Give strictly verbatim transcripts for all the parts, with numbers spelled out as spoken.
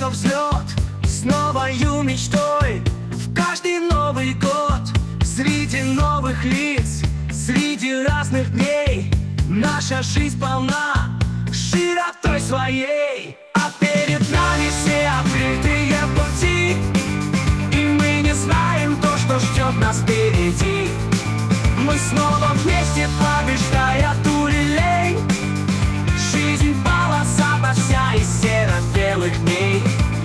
снова взлет, с новою мечтой. В каждый Новый год, среди новых лиц, среди разных дней, наша жизнь полна широтой своей. А перед нами все открытые пути, и мы не знаем то, что ждет нас впереди. Мы снова вместе, побеждая турелей. Жизнь полосата вся из серо-белых дней.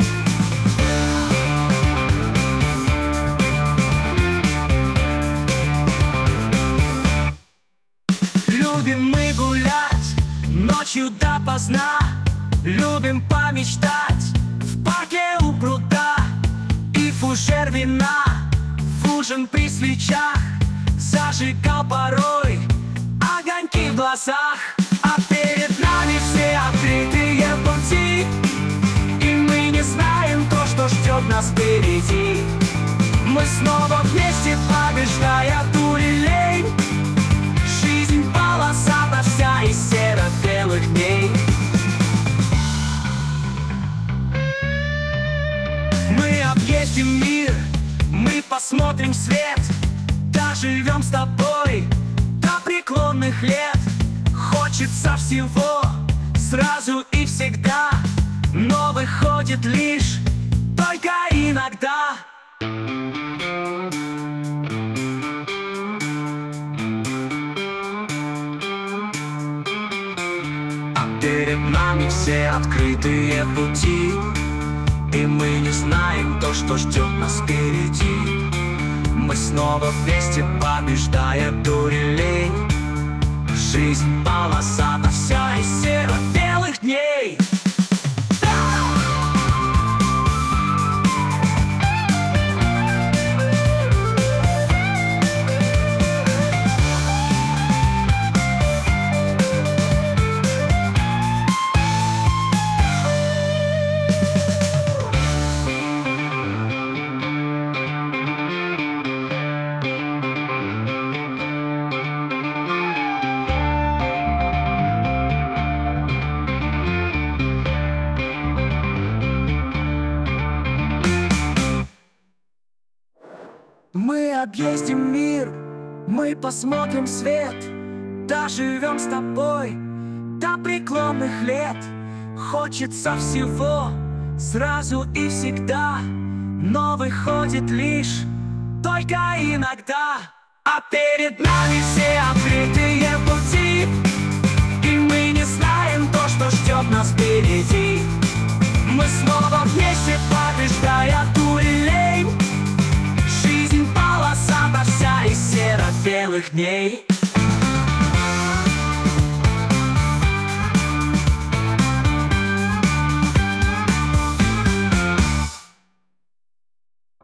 Любим мы гулять ночью допоздна, любим помечтать в парке у пруда. И фужер вина в ужин при свечах зажигал порой огоньки в глазах. А перед нами все открытые пути, и мы не знаем то, что ждет нас впереди. Мы снова вместе, побеждая турелей. Жизнь полосата вся из серо-белых дней. Мы объездим мир, мы посмотрим свет, доживем с тобой до преклонных лет. Хочется всего сразу и всегда, но выходит лишь только иногда. А перед нами все открытые пути, и мы не знаем то, что ждет нас впереди. Мы снова вместе, побеждая турелей. Жизнь полосата вся из серо-белых дней. Мы объездим мир, мы посмотрим свет, доживем с тобой до преклонных лет. Хочется всего сразу и всегда, но выходит лишь только иногда. А перед нами все открытые пути, и мы не знаем то, что ждет нас впереди. Мы снова вместе, побеждая турелей. Жизнь полосата вся из серо-белых дней.